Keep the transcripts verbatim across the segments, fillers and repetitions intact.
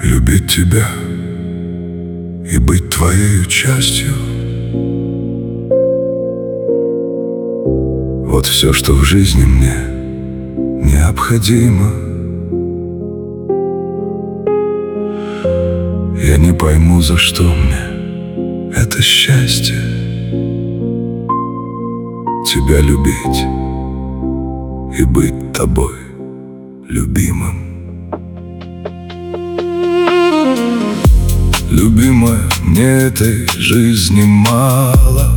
Любить тебя и быть твоею частью. Вот все, что в жизни мне необходимо. Я не пойму, за что мне это счастье. Тебя любить и быть тобой любимым. Любимая, мне этой жизни мало.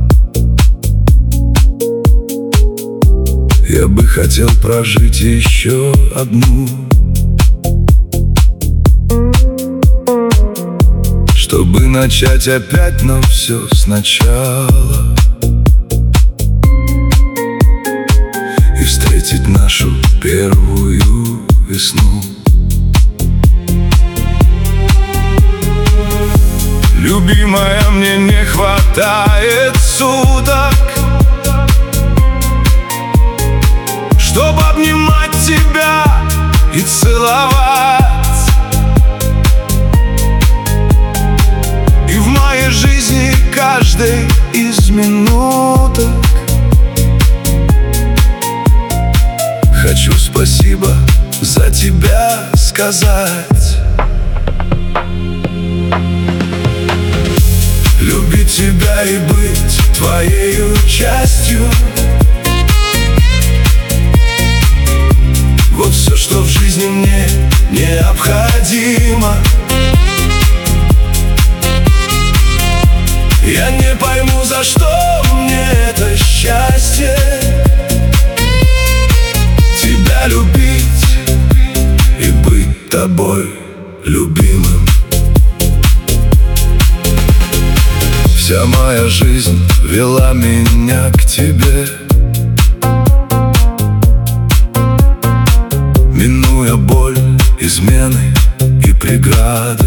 Я бы хотел прожить еще одну, чтобы начать опять, но все сначала, и встретить нашу первую весну. Любимая, мне не хватает суток, чтобы обнимать тебя и целовать. И в моей жизни каждой из минуток хочу спасибо за тебя сказать. Любить тебя и быть твоею частью. Вот все, что в жизни мне необходимо. Я не пойму, за что мне это счастье. Тебя любить и быть тобой любимым. Вся моя жизнь вела меня к тебе, минуя боль, измены и преграды.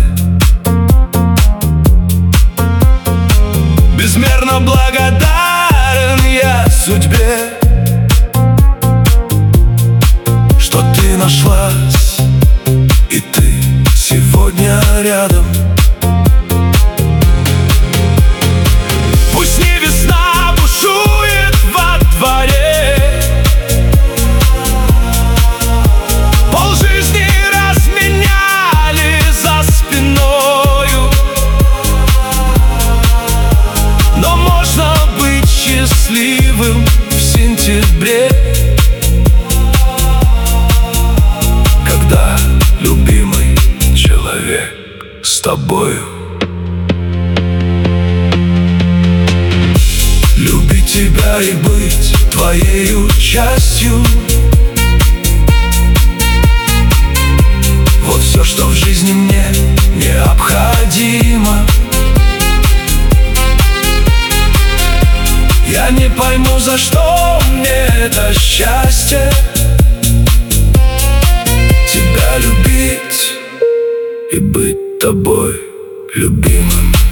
Безмерно благодарен я судьбе, что ты нашлась, и ты сегодня рядом. Пусть не весна бушует во дворе, полжизни разменяли за спиною, но можно быть счастливым в сентябре, когда любимый человек с тобою. Любить тебя и быть твоею частью. Вот все, что в жизни мне необходимо. Я не пойму, за что мне это счастье. Тебя любить и быть тобой любимым.